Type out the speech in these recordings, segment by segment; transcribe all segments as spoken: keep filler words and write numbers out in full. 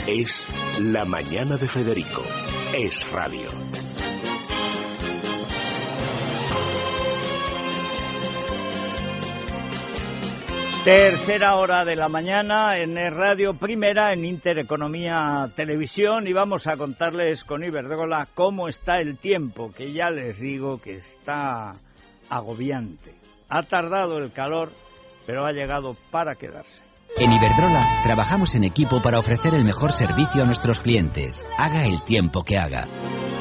Es La Mañana de Federico. Es radio. Tercera hora de la mañana en Radio Primera, en Intereconomía Televisión, y vamos a contarles con Iberdrola cómo está el tiempo, que ya les digo que está agobiante. Ha tardado el calor, pero ha llegado para quedarse. En Iberdrola trabajamos en equipo para ofrecer el mejor servicio a nuestros clientes, haga el tiempo que haga.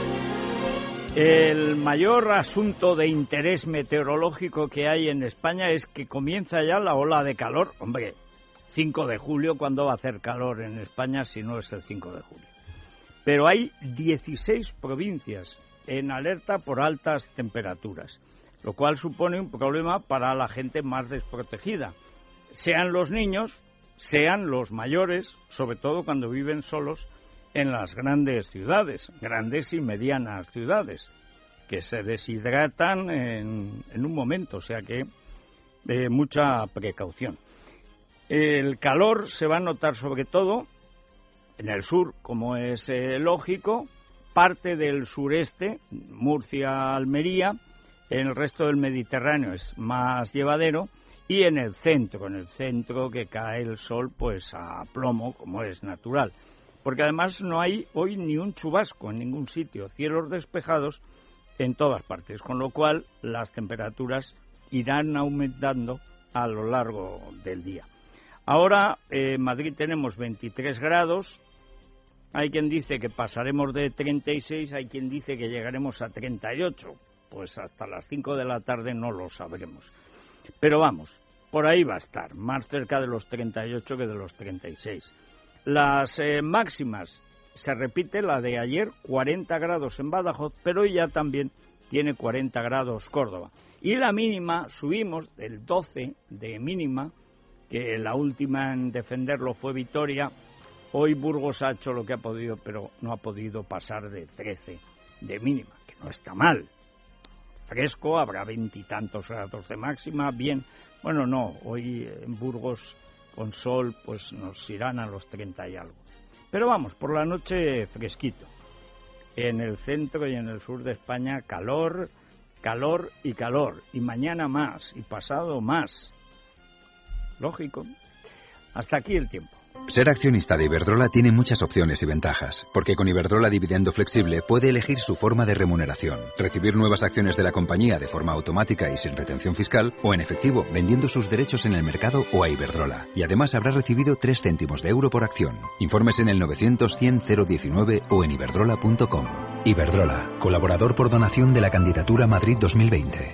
El mayor asunto de interés meteorológico que hay en España es que comienza ya la ola de calor. Hombre, cinco de julio, ¿cuándo va a hacer calor en España si no es el cinco de julio? Pero hay dieciséis provincias en alerta por altas temperaturas, lo cual supone un problema para la gente más desprotegida, sean los niños, sean los mayores, sobre todo cuando viven solos en las grandes ciudades, grandes y medianas ciudades, que se deshidratan en, en un momento, o sea que eh, mucha precaución. El calor se va a notar sobre todo en el sur, como es eh, lógico, parte del sureste, Murcia, Almería, en el resto del Mediterráneo es más llevadero, y en el centro, en el centro que cae el sol pues a plomo, como es natural. Porque además no hay hoy ni un chubasco en ningún sitio, cielos despejados en todas partes, con lo cual las temperaturas irán aumentando a lo largo del día. Ahora eh, en Madrid tenemos veintitrés grados, hay quien dice que pasaremos de treinta y seis, hay quien dice que llegaremos a treinta y ocho, pues hasta las cinco de la tarde no lo sabremos. Pero vamos, por ahí va a estar, más cerca de los treinta y ocho que de los treinta y seis. Las eh, máximas, se repite la de ayer, cuarenta grados en Badajoz, pero hoy ya también tiene cuarenta grados Córdoba. Y la mínima, subimos del doce de mínima, que la última en defenderlo fue Vitoria. Hoy Burgos ha hecho lo que ha podido, pero no ha podido pasar de trece de mínima, que no está mal. Fresco, habrá veintitantos grados de máxima, bien. Bueno, no, hoy en Burgos con sol pues nos irán a los treinta y algo. Pero vamos, por la noche fresquito. En el centro y en el sur de España calor, calor y calor. Y mañana más, y pasado más. Lógico. Hasta aquí el tiempo. Ser accionista de Iberdrola tiene muchas opciones y ventajas, porque con Iberdrola Dividendo Flexible puede elegir su forma de remuneración, recibir nuevas acciones de la compañía de forma automática y sin retención fiscal, o en efectivo, vendiendo sus derechos en el mercado o a Iberdrola. Y además habrá recibido tres céntimos de euro por acción. Informes en el novecientos cien cero diecinueve o en iberdrola punto com. Iberdrola, colaborador por donación de la candidatura Madrid dos mil veinte.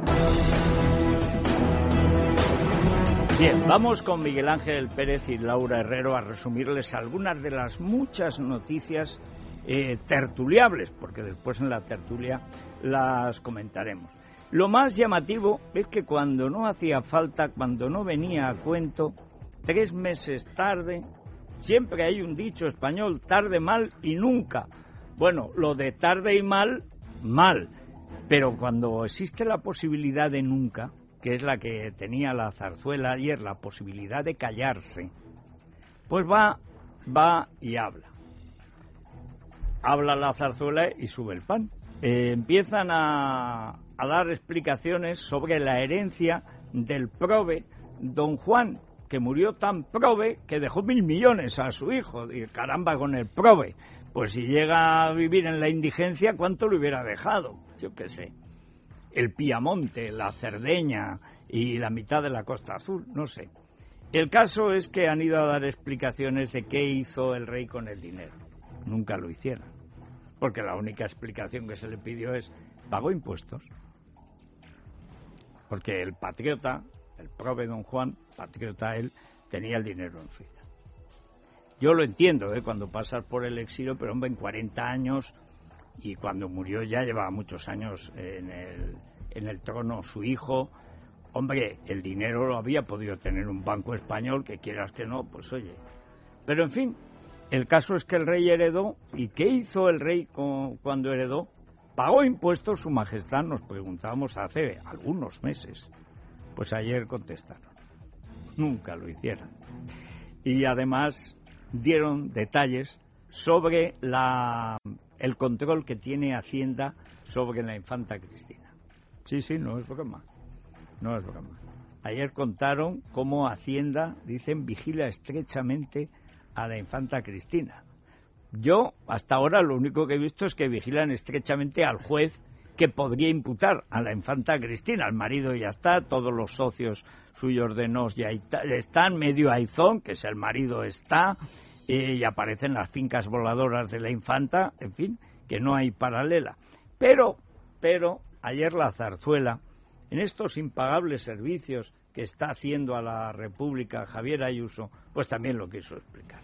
Bien, vamos con Miguel Ángel Pérez y Laura Herrero a resumirles algunas de las muchas noticias eh, tertuliables, porque después en la tertulia las comentaremos. Lo más llamativo es que cuando no hacía falta, cuando no venía a cuento, tres meses tarde, siempre hay un dicho español, tarde mal y nunca. Bueno, lo de tarde y mal, mal, pero cuando existe la posibilidad de nunca, que es la que tenía la zarzuela ayer, la posibilidad de callarse, pues va, va y habla. Habla la zarzuela y sube el pan. Eh, empiezan a, a dar explicaciones sobre la herencia del prove don Juan, que murió tan prove que dejó mil millones a su hijo. Y caramba, con el prove, pues si llega a vivir en la indigencia, ¿cuánto le hubiera dejado? Yo qué sé. El Piamonte, la Cerdeña y la mitad de la Costa Azul, no sé. El caso es que han ido a dar explicaciones de qué hizo el rey con el dinero. Nunca lo hicieron, porque la única explicación que se le pidió es, ¿pagó impuestos? Porque el patriota, el prove don Juan, patriota él, tenía el dinero en Suiza. Yo lo entiendo, ¿eh? Cuando pasas por el exilio, pero hombre, en cuarenta años... Y cuando murió ya llevaba muchos años en el, en el trono su hijo. Hombre, el dinero lo había podido tener un banco español, que quieras que no, pues oye. Pero en fin, el caso es que el rey heredó. ¿Y qué hizo el rey con, cuando heredó? ¿Pagó impuestos su majestad? Nos preguntábamos hace algunos meses. Pues ayer contestaron. Nunca lo hicieron. Y además dieron detalles sobre la, el control que tiene Hacienda sobre la infanta Cristina. Sí, sí, no es broma, no es broma. Ayer contaron cómo Hacienda, dicen, vigila estrechamente a la infanta Cristina. Yo, hasta ahora, lo único que he visto es que vigilan estrechamente al juez que podría imputar a la infanta Cristina. El marido ya está, todos los socios suyos de Nos ya están, medio Aizón, que es el marido, está, eh, y aparecen las fincas voladoras de la infanta, en fin, que no hay paralela. Pero, pero, ayer la Zarzuela, en estos impagables servicios que está haciendo a la República Javier Ayuso, pues también lo quiso explicar.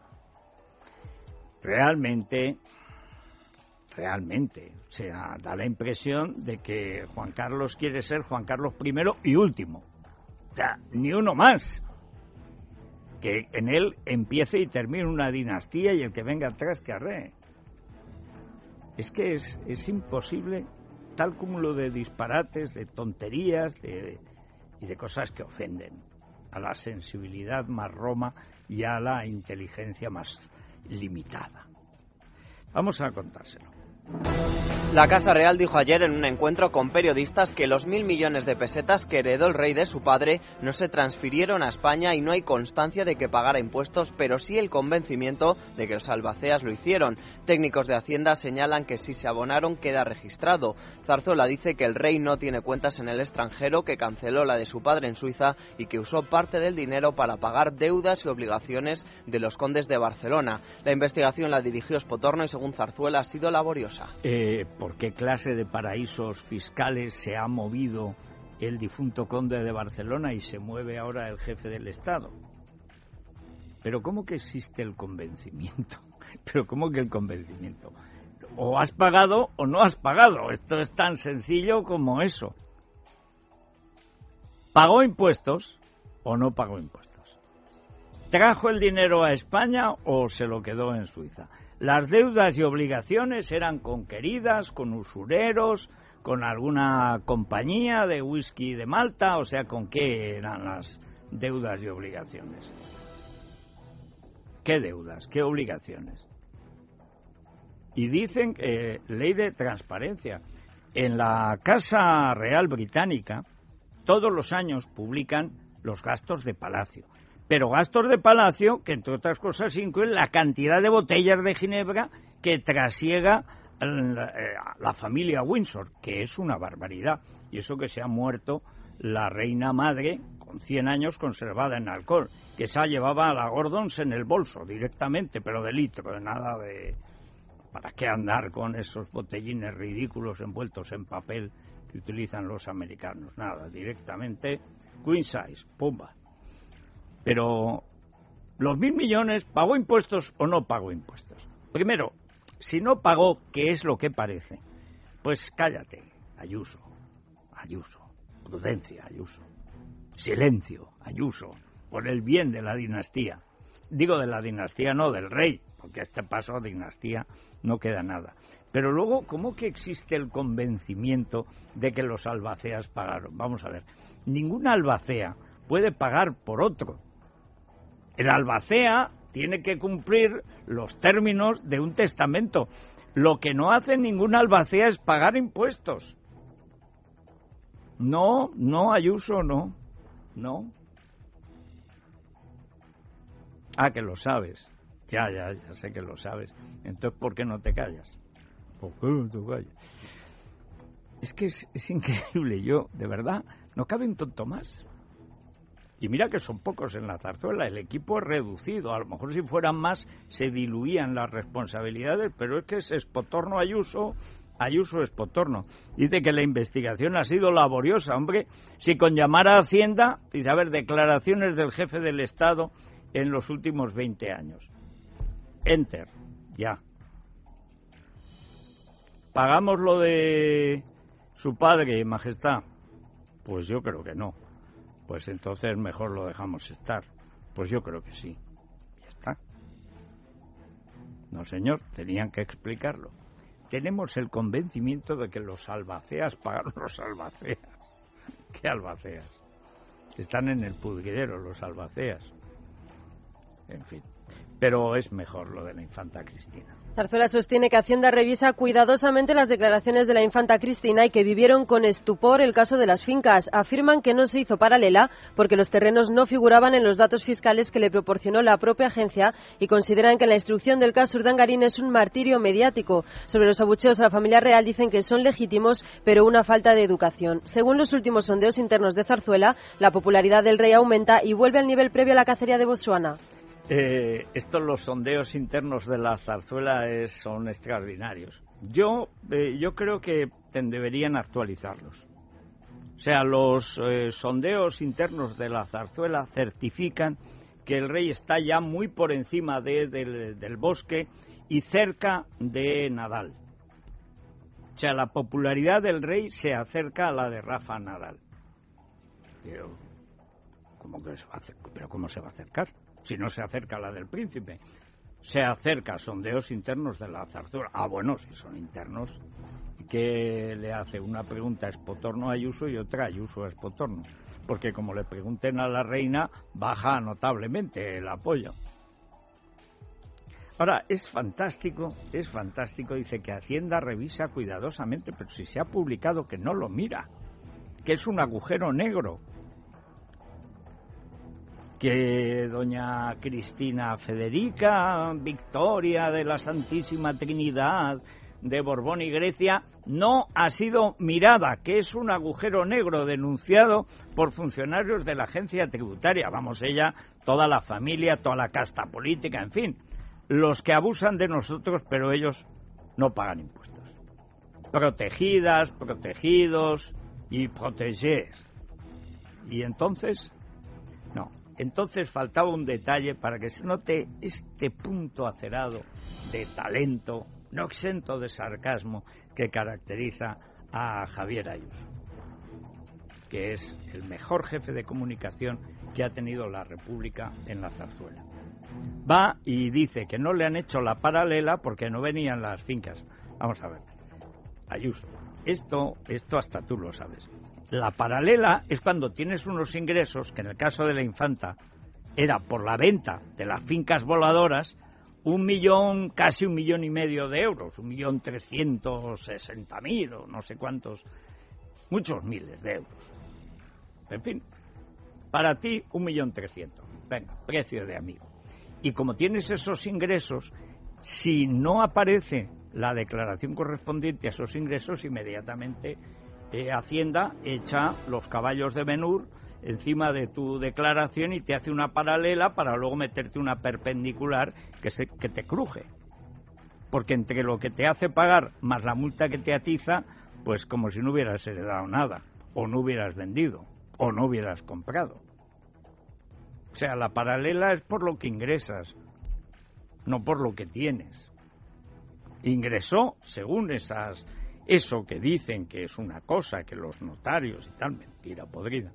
Realmente, realmente, o sea, da la impresión de que Juan Carlos quiere ser Juan Carlos primero y último. O sea, ni uno más. Que en él empiece y termine una dinastía y el que venga atrás que arree. Es que es, es imposible tal cúmulo de disparates, de tonterías de, y de cosas que ofenden a la sensibilidad más roma y a la inteligencia más limitada. Vamos a contárselo. La Casa Real dijo ayer en un encuentro con periodistas que los mil millones de pesetas que heredó el rey de su padre no se transfirieron a España y no hay constancia de que pagara impuestos, pero sí el convencimiento de que los albaceas lo hicieron. Técnicos de Hacienda señalan que si se abonaron queda registrado. Zarzuela dice que el rey no tiene cuentas en el extranjero, que canceló la de su padre en Suiza y que usó parte del dinero para pagar deudas y obligaciones de los condes de Barcelona. La investigación la dirigió Espotorno y según Zarzuela ha sido laboriosa. Eh, ¿Por qué clase de paraísos fiscales se ha movido el difunto conde de Barcelona y se mueve ahora el jefe del Estado? Pero ¿cómo que existe el convencimiento? ¿Pero cómo que el convencimiento? O has pagado o no has pagado. Esto es tan sencillo como eso. ¿Pagó impuestos o no pagó impuestos? ¿Trajo el dinero a España o se lo quedó en Suiza? Las deudas y obligaciones eran conqueridas con usureros, con alguna compañía de whisky de Malta, o sea, ¿con qué eran las deudas y obligaciones? ¿Qué deudas? ¿Qué obligaciones? Y dicen que eh, ley de transparencia. En la Casa Real Británica, todos los años publican los gastos de palacio. Pero gastos de palacio que, entre otras cosas, incluyen la cantidad de botellas de ginebra que trasiega la, la familia Windsor, que es una barbaridad. Y eso que se ha muerto la reina madre, con cien años conservada en alcohol, que esa llevaba a la Gordons en el bolso directamente, pero de litro, de nada de... ¿Para qué andar con esos botellines ridículos envueltos en papel que utilizan los americanos? Nada, directamente queen size, pumba. Pero, ¿los mil millones pagó impuestos o no pagó impuestos? Primero, si no pagó, ¿qué es lo que parece? Pues cállate, Ayuso, Ayuso, prudencia, Ayuso, silencio, Ayuso, por el bien de la dinastía. Digo de la dinastía, no del rey, porque a este paso a dinastía no queda nada. Pero luego, ¿cómo que existe el convencimiento de que los albaceas pagaron? Vamos a ver, ninguna albacea puede pagar por otro. El albacea tiene que cumplir los términos de un testamento. Lo que no hace ningún albacea es pagar impuestos. No, no, Ayuso, no, no. Ah, que lo sabes. Ya, ya, ya sé que lo sabes. Entonces, ¿por qué no te callas? ¿Por qué no te callas? Es que es, es increíble. Yo, de verdad, no cabe un tonto más. Y mira que son pocos en la Zarzuela, el equipo es reducido, a lo mejor si fueran más se diluían las responsabilidades, pero es que es Espotorno Ayuso, Ayuso Espotorno. Dice que la investigación ha sido laboriosa, hombre, si con llamar a Hacienda, dice, a ver, declaraciones del jefe del Estado en los últimos veinte años. Enter, ya. ¿Pagamos lo de su padre, Majestad? Pues yo creo que no. Pues entonces mejor lo dejamos estar. Pues yo creo que sí. Ya está. No, señor, tenían que explicarlo. Tenemos el convencimiento de que los albaceas pagaron los albaceas. ¿Qué albaceas? Están en el pudridero los albaceas. en fin. Pero es mejor lo de la infanta Cristina. Zarzuela sostiene que Hacienda revisa cuidadosamente las declaraciones de la infanta Cristina y que vivieron con estupor el caso de las fincas. Afirman que no se hizo paralela porque los terrenos no figuraban en los datos fiscales que le proporcionó la propia agencia y consideran que la instrucción del caso Urdangarín es un martirio mediático. Sobre los abucheos a la familia real dicen que son legítimos, pero una falta de educación. Según los últimos sondeos internos de Zarzuela, la popularidad del rey aumenta y vuelve al nivel previo a la cacería de Botsuana. Eh, estos los sondeos internos de la Zarzuela es, son extraordinarios. Yo, eh, yo creo que deberían actualizarlos. O sea, los eh, sondeos internos de la Zarzuela certifican que el rey está ya muy por encima de, de, del Bosque y cerca de Nadal. O sea, la popularidad del rey se acerca a la de Rafa Nadal. Pero, ¿cómo que se va a hacer? ¿Pero cómo se va a acercar? Si no se acerca a la del príncipe. Se acerca a sondeos internos de la Zarzuela. Ah, bueno, si son internos, que le hace una pregunta a Espotorno a Ayuso y otra a Ayuso a Espotorno. Porque como le pregunten a la reina, baja notablemente el apoyo. Ahora, es fantástico, es fantástico, dice que Hacienda revisa cuidadosamente, pero si se ha publicado que no lo mira, que es un agujero negro. Que doña Cristina Federica, Victoria de la Santísima Trinidad de Borbón y Grecia, no ha sido mirada, que es un agujero negro denunciado por funcionarios de la agencia tributaria. Vamos, ella, toda la familia, toda la casta política, en fin, los que abusan de nosotros, pero ellos no pagan impuestos. Protegidas, protegidos y proteger. Y entonces, no. Entonces faltaba un detalle para que se note este punto acerado de talento, no exento de sarcasmo, que caracteriza a Javier Ayuso, que es el mejor jefe de comunicación que ha tenido la República en la Zarzuela. Va y dice que no le han hecho la paralela porque no venían las fincas. Vamos a ver, Ayuso, esto, esto hasta tú lo sabes. La paralela es cuando tienes unos ingresos, que en el caso de la infanta era por la venta de las fincas voladoras, un millón, casi un millón y medio de euros, un millón trescientos sesenta mil o no sé cuántos, muchos miles de euros. En fin, para ti un millón trescientos, venga, precio de amigo. Y como tienes esos ingresos, si no aparece la declaración correspondiente a esos ingresos, inmediatamente Eh, Hacienda echa los caballos de Ben-Hur encima de tu declaración y te hace una paralela para luego meterte una perpendicular que, se, que te cruje. Porque entre lo que te hace pagar más la multa que te atiza, pues como si no hubieras heredado nada, o no hubieras vendido, o no hubieras comprado. O sea, la paralela es por lo que ingresas, no por lo que tienes. Ingresó según esas... Eso que dicen que es una cosa, que los notarios y tal, mentira podrida.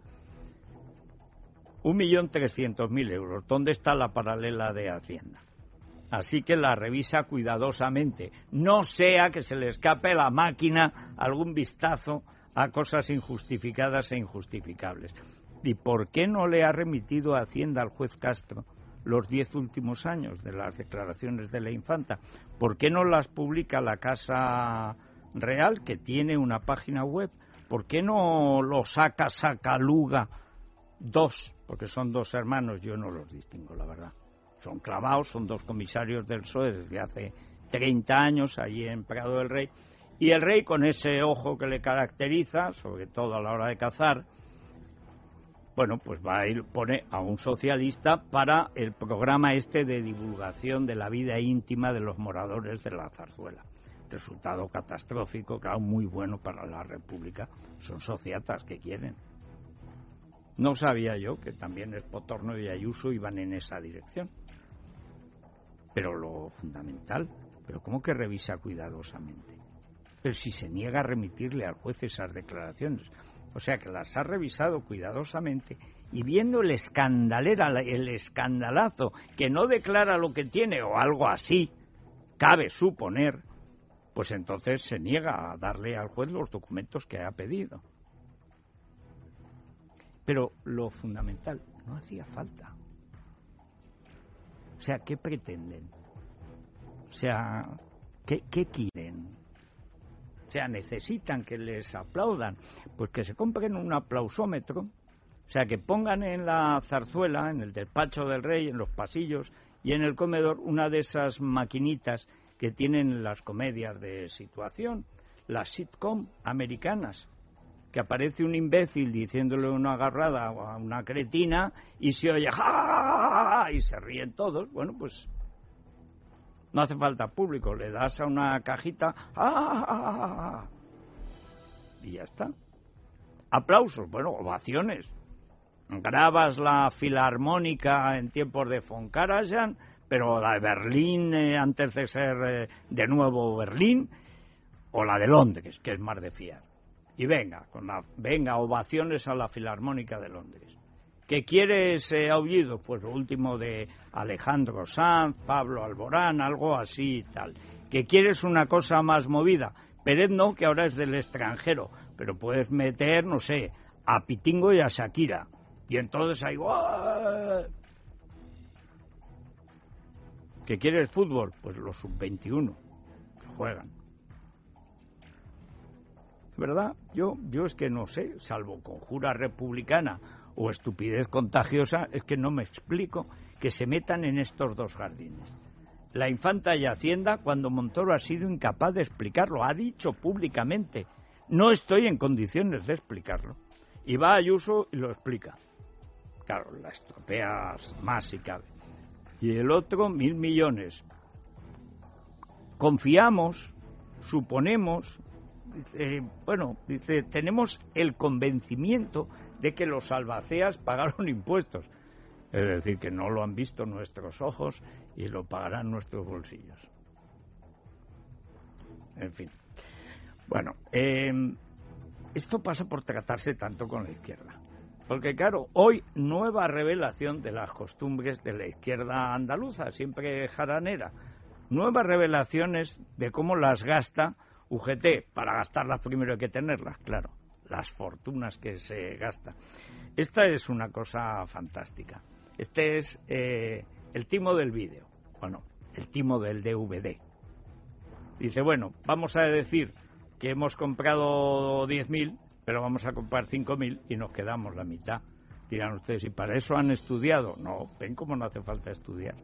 Un millón trescientos mil euros. ¿Dónde está la paralela de Hacienda? Así que la revisa cuidadosamente. No sea que se le escape a la máquina algún vistazo a cosas injustificadas e injustificables. ¿Y por qué no le ha remitido a Hacienda al juez Castro los diez últimos años de las declaraciones de la infanta? ¿Por qué no las publica la Casa Real, que tiene una página web? ¿Por qué no lo saca Sacaluga dos? Porque son dos hermanos, yo no los distingo, la verdad. Son clavados, son dos comisarios del P S O E desde hace treinta años, allí en Prado del Rey. Y el rey, con ese ojo que le caracteriza, sobre todo a la hora de cazar, bueno, pues va a ir, pone a un socialista para el programa este de divulgación de la vida íntima de los moradores de la Zarzuela. Resultado catastrófico, claro, muy bueno para la República. Son sociatas que quieren. No sabía yo que también Espotorno y Ayuso iban en esa dirección. Pero lo fundamental, pero ¿cómo que revisa cuidadosamente? Pero si se niega a remitirle al juez esas declaraciones. O sea que las ha revisado cuidadosamente y viendo el escandalera, el escandalazo, que no declara lo que tiene o algo así, cabe suponer, pues entonces se niega a darle al juez los documentos que ha pedido. Pero lo fundamental, no hacía falta. O sea, ¿qué pretenden? O sea, ¿qué, qué quieren? O sea, necesitan que les aplaudan. Pues que se compren un aplausómetro, o sea, que pongan en la zarzuela, en el despacho del rey, en los pasillos y en el comedor, una de esas maquinitas que tienen las comedias de situación, las sitcom americanas, que aparece un imbécil diciéndole una agarrada a una cretina y se oye ¡ja! Y se ríen todos. Bueno, pues no hace falta público, le das a una cajita ¡ah! Y ya está. Aplausos, bueno, ovaciones. Grabas la filarmónica en tiempos de von Karajan, pero la de Berlín eh, antes de ser eh, de nuevo Berlín, o la de Londres, que es más de fiar. Y venga, con la, venga, ovaciones a la Filarmónica de Londres. ¿Qué quieres eh, aullido? Pues lo último de Alejandro Sanz, Pablo Alborán, algo así y tal. ¿Qué quieres una cosa más movida? Pérez no, que ahora es del extranjero, pero puedes meter, no sé, a Pitingo y a Shakira. Y entonces hay... ¡Uah! ¿Qué quieres fútbol? Pues los sub veintiuno que juegan. ¿Verdad? Yo, yo es que no sé, salvo conjura republicana o estupidez contagiosa, es que no me explico que se metan en estos dos jardines. La Infanta y Hacienda, cuando Montoro ha sido incapaz de explicarlo, ha dicho públicamente, no estoy en condiciones de explicarlo. Y va Ayuso y lo explica. Claro, la estropeas más si cabe. Y el otro, mil millones. Confiamos, suponemos... Eh, bueno, dice, tenemos el convencimiento de que los albaceas pagaron impuestos. Es decir, que no lo han visto nuestros ojos y lo pagarán nuestros bolsillos. En fin. Bueno, eh, esto pasa por tratarse tanto con la izquierda. Porque, claro, hoy nueva revelación de las costumbres de la izquierda andaluza, siempre jaranera. Nuevas revelaciones de cómo las gasta U G T. Para gastarlas primero hay que tenerlas, claro. Las fortunas que se gastan. Esta es una cosa fantástica. Este es eh, el timo del vídeo. Bueno, el timo del D V D. Dice, bueno, vamos a decir que hemos comprado diez mil, pero vamos a comprar cinco mil y nos quedamos la mitad. Dirán ustedes, ¿y para eso han estudiado? No, ven cómo no hace falta estudiar.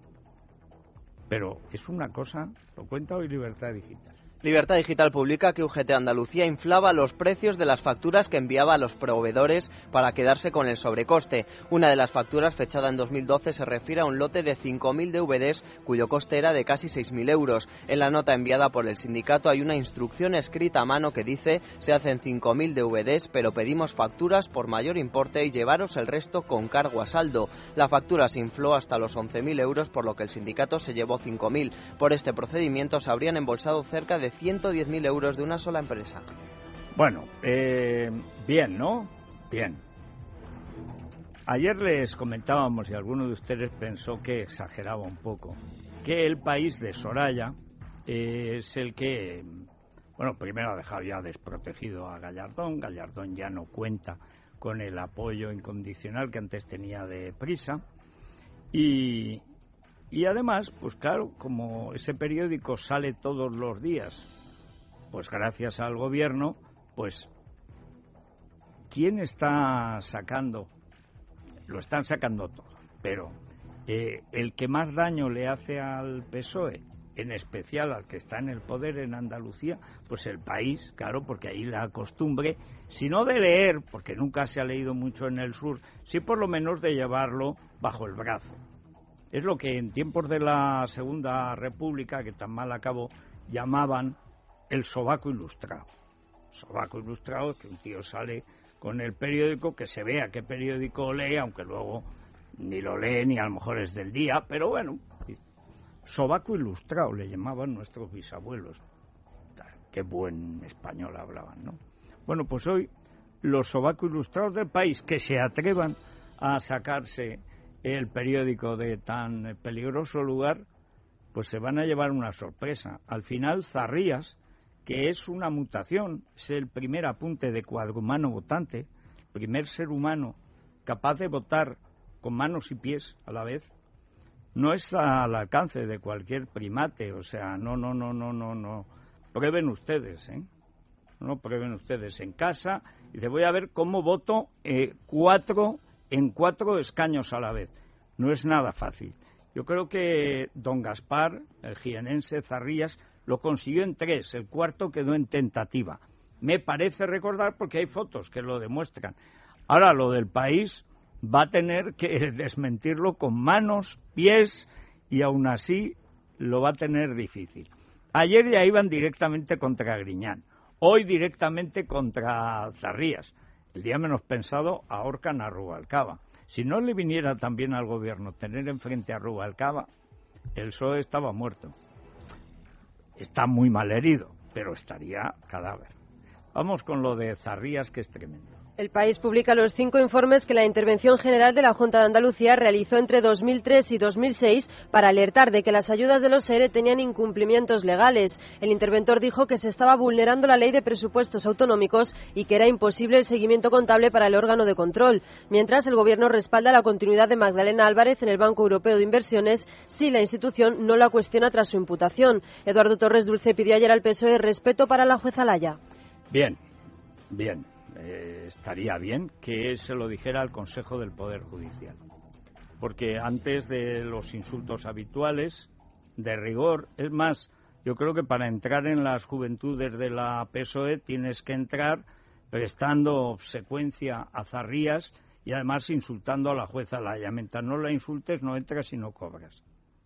Pero es una cosa, lo cuenta hoy Libertad Digital. Libertad Digital publica que U G T Andalucía inflaba los precios de las facturas que enviaba a los proveedores para quedarse con el sobrecoste. Una de las facturas, fechada en dos mil doce, se refiere a un lote de cinco mil D V Ds cuyo coste era de casi seis mil euros. En la nota enviada por el sindicato hay una instrucción escrita a mano que dice: se hacen cinco mil D V Ds, pero pedimos facturas por mayor importe y llevaros el resto con cargo a saldo. La factura se infló hasta los once mil euros, por lo que el sindicato se llevó cinco mil. Por este procedimiento se habrían embolsado cerca de ciento diez mil euros de una sola empresa. Bueno, eh, bien, ¿no? Bien. Ayer les comentábamos, y alguno de ustedes pensó que exageraba un poco, que El País de Soraya eh, es el que, bueno, primero ha dejado ya desprotegido a Gallardón. Gallardón ya no cuenta con el apoyo incondicional que antes tenía de Prisa. Y... Y además, pues claro, como ese periódico sale todos los días, pues gracias al gobierno, pues ¿quién está sacando? Lo están sacando todos, pero eh, el que más daño le hace al P S O E, en especial al que está en el poder en Andalucía, pues El País, claro, porque ahí la costumbre, si no de leer, porque nunca se ha leído mucho en el sur, sí por lo menos de llevarlo bajo el brazo. Es lo que en tiempos de la Segunda República, que tan mal acabó, llamaban el sobaco ilustrado. Sobaco ilustrado es que un tío sale con el periódico, que se vea qué periódico lee, aunque luego ni lo lee ni a lo mejor es del día, pero bueno, sobaco ilustrado le llamaban nuestros bisabuelos. Qué buen español hablaban, ¿no? Bueno, pues hoy los sobacos ilustrados del País que se atrevan a sacarse el periódico de tan peligroso lugar, pues se van a llevar una sorpresa. Al final, Zarrías, que es una mutación, es el primer apunte de cuadrumano votante, el primer ser humano capaz de votar con manos y pies a la vez, no es al alcance de cualquier primate, o sea, no, no, no, no, no, no. Prueben ustedes, ¿eh? No prueben ustedes en casa. Y te voy a ver cómo voto eh, cuatro en cuatro escaños a la vez. No es nada fácil. Yo creo que don Gaspar, el jienense Zarrías, lo consiguió en tres, el cuarto quedó en tentativa. Me parece recordar porque hay fotos que lo demuestran. Ahora, lo del país va a tener que desmentirlo con manos, pies, y aún así lo va a tener difícil. Ayer ya iban directamente contra Griñán, hoy directamente contra Zarrías. El día menos pensado ahorcan a Rubalcaba. Si no le viniera también al gobierno tener enfrente a Rubalcaba, el P S O E estaba muerto. Está muy mal herido, pero estaría cadáver. Vamos con lo de Zarrías, que es tremendo. El País publica los cinco informes que la Intervención General de la Junta de Andalucía realizó entre dos mil tres y dos mil seis para alertar de que las ayudas de los ERE tenían incumplimientos legales. El interventor dijo que se estaba vulnerando la Ley de Presupuestos Autonómicos y que era imposible el seguimiento contable para el órgano de control. Mientras, el Gobierno respalda la continuidad de Magdalena Álvarez en el Banco Europeo de Inversiones si la institución no la cuestiona tras su imputación. Eduardo Torres Dulce pidió ayer al P S O E respeto para la jueza Laya. Bien, bien. Eh, estaría bien que se lo dijera al Consejo del Poder Judicial, porque antes de los insultos habituales, de rigor, es más, yo creo que para entrar en las juventudes de la P S O E tienes que entrar prestando obsecuencia a Zarrías y además insultando a la jueza Laya. Mientras no la insultes, no entras y no cobras.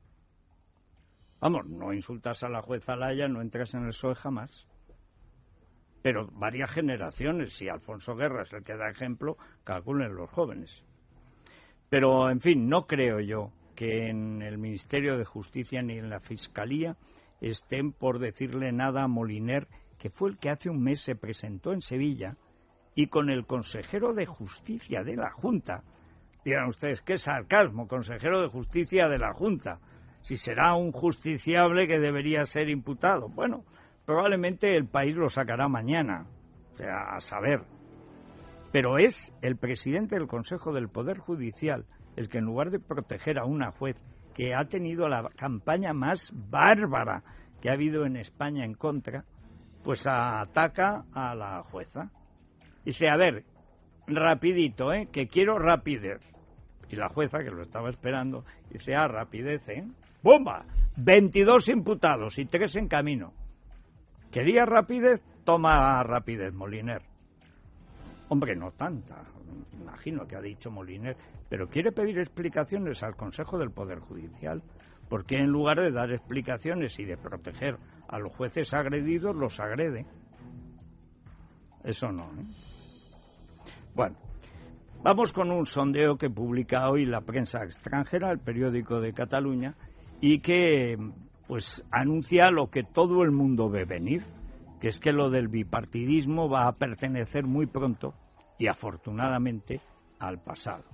Vamos, no insultas a la jueza Laya, no entras en el P S O E jamás. Pero varias generaciones, si Alfonso Guerra es el que da ejemplo, calculen los jóvenes. Pero, en fin, no creo yo que en el Ministerio de Justicia ni en la Fiscalía estén por decirle nada a Moliner, que fue el que hace un mes se presentó en Sevilla, y con el consejero de Justicia de la Junta. Dirán ustedes, qué sarcasmo, consejero de Justicia de la Junta. Si será un justiciable que debería ser imputado. Bueno, probablemente el País lo sacará mañana, o sea, a saber. Pero es el presidente del Consejo del Poder Judicial el que, en lugar de proteger a una juez que ha tenido la campaña más bárbara que ha habido en España en contra, pues ataca a la jueza. Dice, a ver, rapidito, ¿eh? Que quiero rapidez. Y la jueza, que lo estaba esperando, dice, ah, rapidez, ¿eh? ¡Bomba! veintidós imputados y tres en camino. ¿Quería rapidez? Toma rapidez, Moliner. Hombre, no tanta, imagino que ha dicho Moliner, pero quiere pedir explicaciones al Consejo del Poder Judicial, porque en lugar de dar explicaciones y de proteger a los jueces agredidos, los agrede. Eso no, ¿eh? Bueno, vamos con un sondeo que publica hoy la prensa extranjera, el periódico de Cataluña, y que pues anuncia lo que todo el mundo ve venir, que es que lo del bipartidismo va a pertenecer muy pronto, y afortunadamente, al pasado.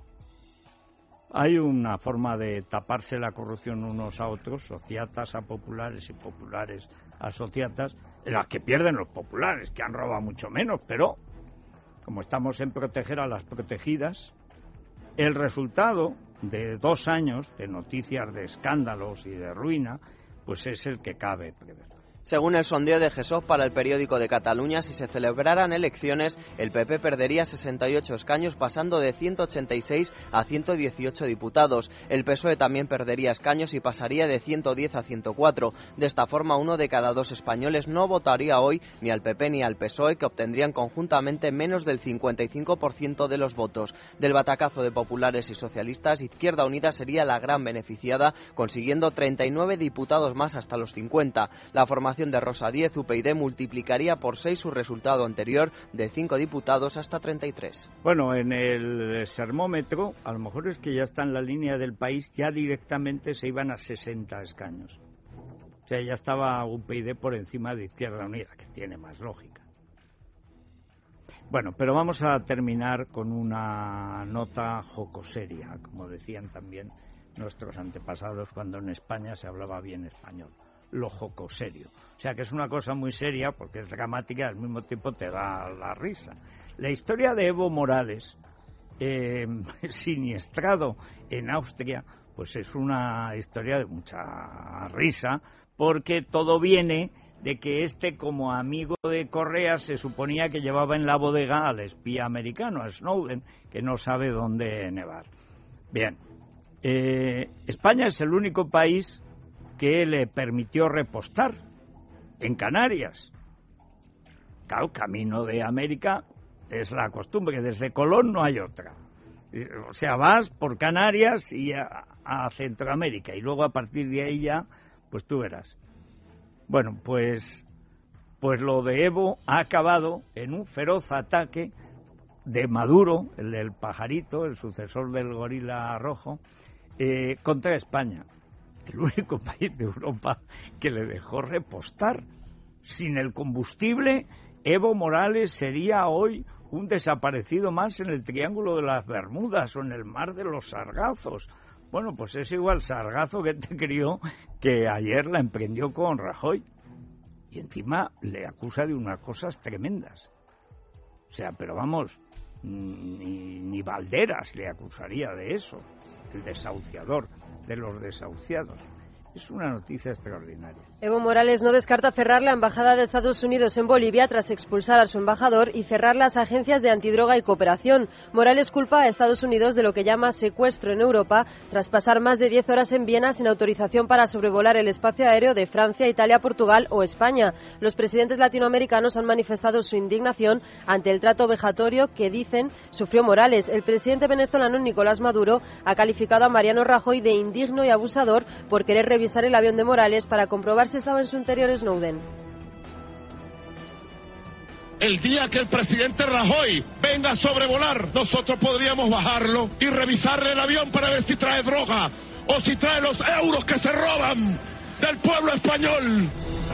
Hay una forma de taparse la corrupción unos a otros, sociatas a populares y populares a sociatas, en las que pierden los populares, que han robado mucho menos, pero como estamos en proteger a las protegidas, el resultado de dos años de noticias de escándalos y de ruina, pues es el que cabe prever. Según el sondeo de GESOC para el periódico de Cataluña, si se celebraran elecciones, el P P perdería sesenta y ocho escaños, pasando de ciento ochenta y seis a ciento dieciocho diputados. El P S O E también perdería escaños y pasaría de ciento diez a ciento cuatro. De esta forma, uno de cada dos españoles no votaría hoy ni al P P ni al P S O E, que obtendrían conjuntamente menos del cincuenta y cinco por ciento de los votos. Del batacazo de populares y socialistas, Izquierda Unida sería la gran beneficiada, consiguiendo treinta y nueve diputados más hasta los cincuenta. La formación de Rosa Díez, U P YD, multiplicaría por seis su resultado anterior, de cinco diputados hasta treinta y tres. Bueno, en el sermómetro, a lo mejor es que ya está en la línea del País, ya directamente se iban a sesenta escaños. O sea, ya estaba U P YD por encima de Izquierda Unida, que tiene más lógica. Bueno, pero vamos a terminar con una nota jocoseria, como decían también nuestros antepasados cuando en España se hablaba bien español. Lo jocoserio. O sea que es una cosa muy seria porque es dramática y al mismo tiempo te da la risa. La historia de Evo Morales eh, siniestrado en Austria, pues es una historia de mucha risa, porque todo viene de que este, como amigo de Correa, se suponía que llevaba en la bodega al espía americano, a Snowden, que no sabe dónde nevar. Bien, eh, España es el único país que le permitió repostar en Canarias. Claro, camino de América es la costumbre, desde Colón no hay otra. O sea, vas por Canarias y a, a Centroamérica, y luego a partir de ahí ya, pues tú verás. Bueno, pues, pues lo de Evo ha acabado en un feroz ataque de Maduro, el del pajarito, el sucesor del gorila rojo, eh, contra España, el único país de Europa que le dejó repostar. Sin el combustible, Evo Morales sería hoy un desaparecido más en el Triángulo de las Bermudas o en el Mar de los Sargazos. Bueno, pues es igual sargazo que te crió, que ayer la emprendió con Rajoy. Y encima le acusa de unas cosas tremendas. O sea, pero vamos, ni, ni Valderas le acusaría de eso, el desahuciador de los desahuciados. Es una noticia extraordinaria. Evo Morales no descarta cerrar la embajada de Estados Unidos en Bolivia tras expulsar a su embajador y cerrar las agencias de antidroga y cooperación. Morales culpa a Estados Unidos de lo que llama secuestro en Europa tras pasar más de diez horas en Viena sin autorización para sobrevolar el espacio aéreo de Francia, Italia, Portugal o España. Los presidentes latinoamericanos han manifestado su indignación ante el trato vejatorio que dicen sufrió Morales. El presidente venezolano Nicolás Maduro ha calificado a Mariano Rajoy de indigno y abusador por querer revisar el avión de Morales para comprobar si estaba en su interior Snowden. El día que el presidente Rajoy venga a sobrevolar, nosotros podríamos bajarlo y revisarle el avión para ver si trae droga o si trae los euros que se roban del pueblo español.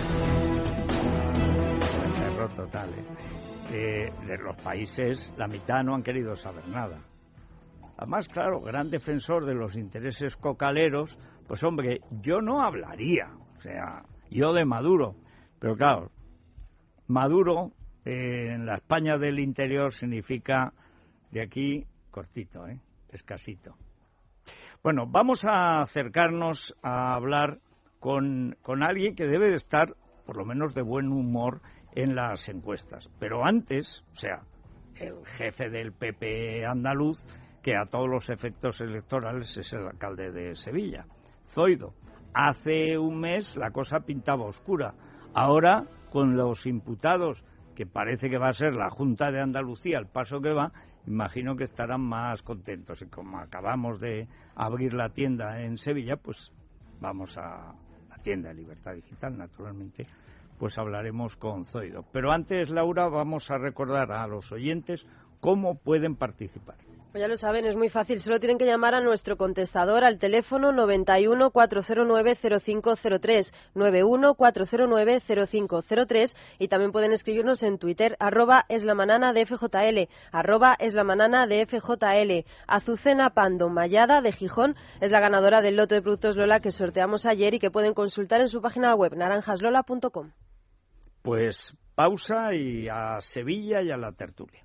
Error total, ¿eh? Eh, de los países, la mitad no han querido saber nada. Además, claro, gran defensor de los intereses cocaleros, pues hombre, yo no hablaría, o sea, yo de Maduro, pero claro, Maduro eh, en la España del interior significa de aquí cortito, ¿eh? Escasito. Bueno, vamos a acercarnos a hablar con, con alguien que debe de estar, por lo menos de buen humor, en las encuestas. Pero antes, o sea, el jefe del P P andaluz, que a todos los efectos electorales es el alcalde de Sevilla, Zoido. Hace un mes la cosa pintaba oscura. Ahora, con los imputados, que parece que va a ser la Junta de Andalucía, el paso que va, imagino que estarán más contentos. Y como acabamos de abrir la tienda en Sevilla, pues vamos a la tienda de Libertad Digital, naturalmente, pues hablaremos con Zoido. Pero antes, Laura, vamos a recordar a los oyentes cómo pueden participar. Pues ya lo saben, es muy fácil, solo tienen que llamar a nuestro contestador al teléfono noventa y uno, cuatrocientos nueve, cero cinco cero tres, noventa y uno, cuatrocientos nueve, cero cinco cero tres, y también pueden escribirnos en Twitter, arroba eslamanana de F J L, arroba eslamanana de F J L. Azucena Pando Mayada de Gijón es la ganadora del loto de productos Lola que sorteamos ayer y que pueden consultar en su página web naranjaslola punto com. Pues pausa y a Sevilla y a la tertulia.